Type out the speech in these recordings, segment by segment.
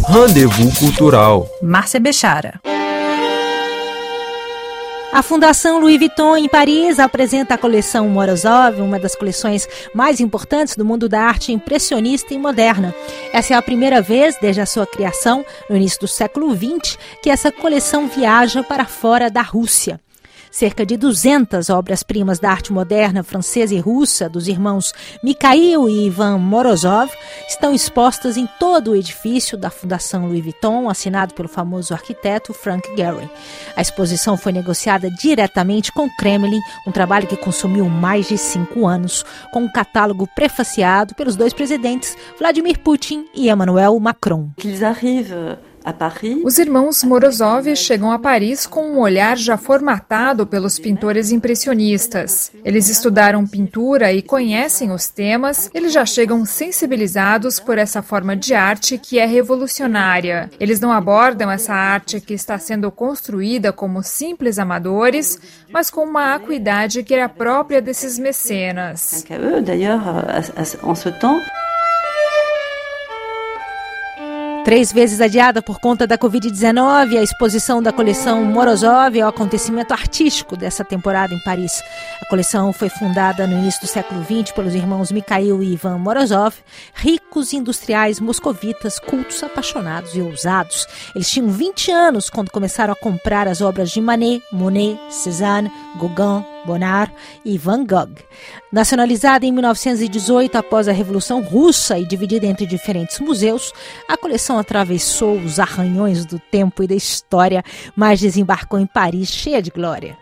Rendezvous Cultural. Márcia Bechara. A Fundação Louis Vuitton, em Paris, apresenta a coleção Morozov, uma das coleções mais importantes do mundo da arte impressionista e moderna. Essa é a primeira vez, desde a sua criação, no início do século XX, que essa coleção viaja para fora da Rússia. Cerca de 200 obras-primas da arte moderna francesa e russa dos irmãos Mikhail e Ivan Morozov estão expostas em todo o edifício da Fundação Louis Vuitton, assinado pelo famoso arquiteto Frank Gehry. A exposição foi negociada diretamente com o Kremlin, um trabalho que consumiu mais de 5 anos, com um catálogo prefaciado pelos dois presidentes, Vladimir Putin e Emmanuel Macron. Os irmãos Morozov chegam a Paris com um olhar já formatado pelos pintores impressionistas. Eles estudaram pintura e conhecem os temas, eles já chegam sensibilizados por essa forma de arte que é revolucionária. Eles não abordam essa arte que está sendo construída como simples amadores, mas com uma acuidade que era própria desses mecenas. 3 vezes adiada por conta da Covid-19, a exposição da coleção Morozov é o acontecimento artístico dessa temporada em Paris. A coleção foi fundada no início do século XX pelos irmãos Mikhail e Ivan Morozov, ricos industriais moscovitas, cultos, apaixonados e ousados. Eles tinham 20 anos quando começaram a comprar as obras de Manet, Monet, Cézanne, Gauguin, Bonnard e Van Gogh. Nacionalizada em 1918 após a Revolução Russa e dividida entre diferentes museus, a coleção atravessou os arranhões do tempo e da história, mas desembarcou em Paris cheia de glória.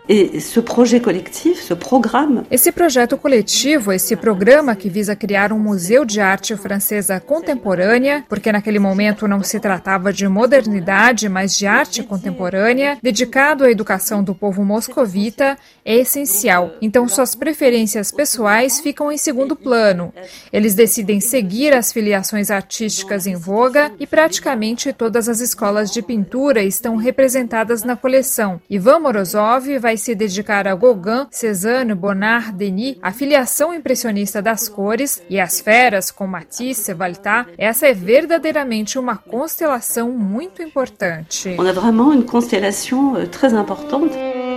Esse projeto coletivo, esse programa que visa criar um museu de arte francesa contemporânea, porque naquele momento não se tratava de modernidade, mas de arte contemporânea, dedicado à educação do povo moscovita, é essencial. Então suas preferências pessoais ficam em segundo plano. Eles decidem seguir as filiações artísticas em voga e praticamente todas as escolas de pintura estão representadas na coleção. Ivan Morozov vai se dedicar a Gauguin, Cézanne, Bonnard, Denis, a filiação impressionista das cores e as feras com Matisse, Waltat. Essa é verdadeiramente uma constelação muito importante. On a vraiment une constellation très importante.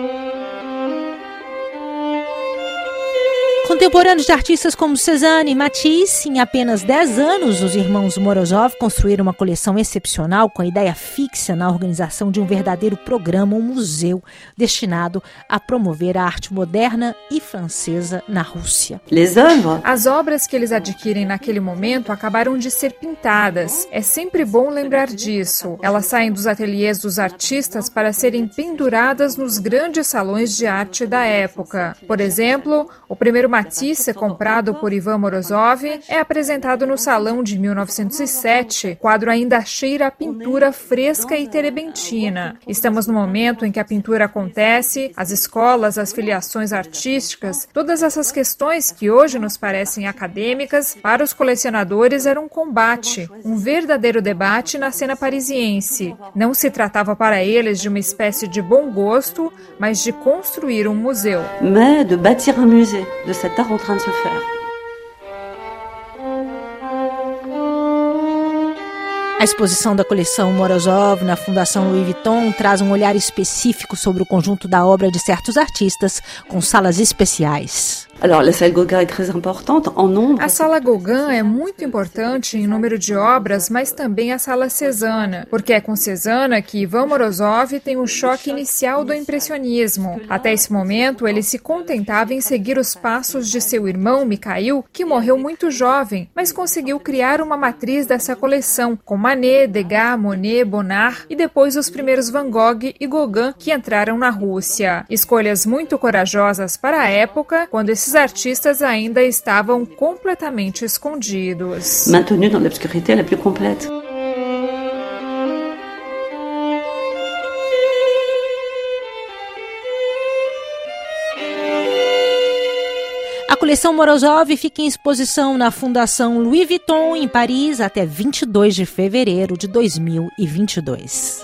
Contemporâneos de artistas como Cézanne e Matisse, em apenas 10 anos, os irmãos Morozov construíram uma coleção excepcional com a ideia fixa na organização de um verdadeiro programa, um museu, destinado a promover a arte moderna e francesa na Rússia. As obras que eles adquirem naquele momento acabaram de ser pintadas. É sempre bom lembrar disso. Elas saem dos ateliês dos artistas para serem penduradas nos grandes salões de arte da época. Por exemplo, o primeiro Matisse, comprado por Ivan Morozov, é apresentado no Salão de 1907. O quadro ainda cheira a pintura fresca e terebentina. Estamos no momento em que a pintura acontece, as escolas, as filiações artísticas, todas essas questões que hoje nos parecem acadêmicas, para os colecionadores era um combate, um verdadeiro debate na cena parisiense. Não se tratava para eles de uma espécie de bom gosto, mas de construir um museu. Mais de bâtir un musée, de cet art en train de se faire. A exposição da coleção Morozov na Fundação Louis Vuitton traz um olhar específico sobre o conjunto da obra de certos artistas, com salas especiais. Alors, la salle Gauguin est très importante en nombre. A sala Gauguin é muito importante em número de obras, mas também a sala Cézanne, porque é com Cézanne que Ivan Morozov tem o choque inicial do impressionismo. Até esse momento, ele se contentava em seguir os passos de seu irmão Mikhail, que morreu muito jovem, mas conseguiu criar uma matriz dessa coleção, com Manet, Degas, Monet, Bonnard e depois os primeiros Van Gogh e Gauguin que entraram na Rússia. Escolhas muito corajosas para a época, quando esses artistas ainda estavam completamente escondidos. Maintenus dans l'obscurité la plus complète. A coleção Morozov fica em exposição na Fundação Louis Vuitton, em Paris, até 22 de fevereiro de 2022.